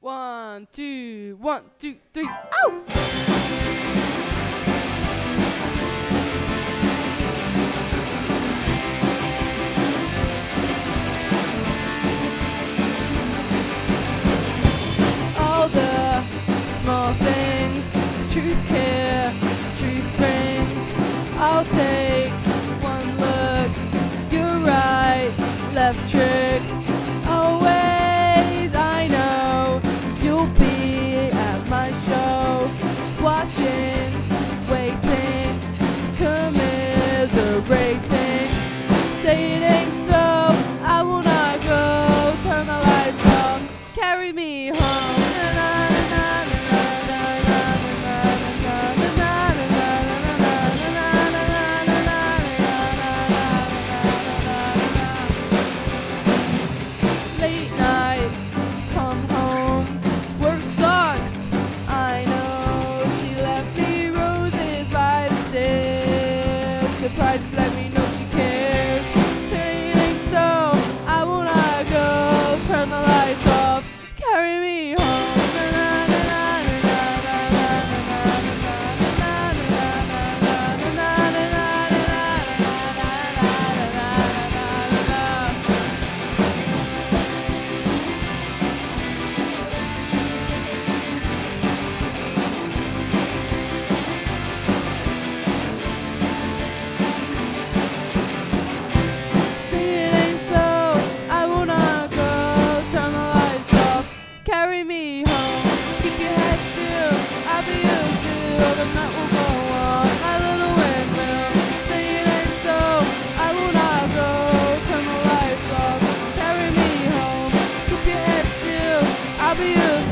1, 2, 1, 2, 3. Oh! All the small things, truth care, truth brings. I'll take one look. You're right, left trick. Always, I know you'll be at my show, watching, waiting, commiserating. Say it ain't so, I will not go. Turn the lights off, carry me home. Late night, come home, work sucks. I know she left me roses by the stairs. Surprised, let me know she cares. Say it ain't so, I will not go. Turn the lights off, carry me home. Carry me home, keep your head still, I'll be your girl, the night will go on, my little windmill. Say it ain't so, I will not go, turn the lights off, carry me home, keep your head still, I'll be your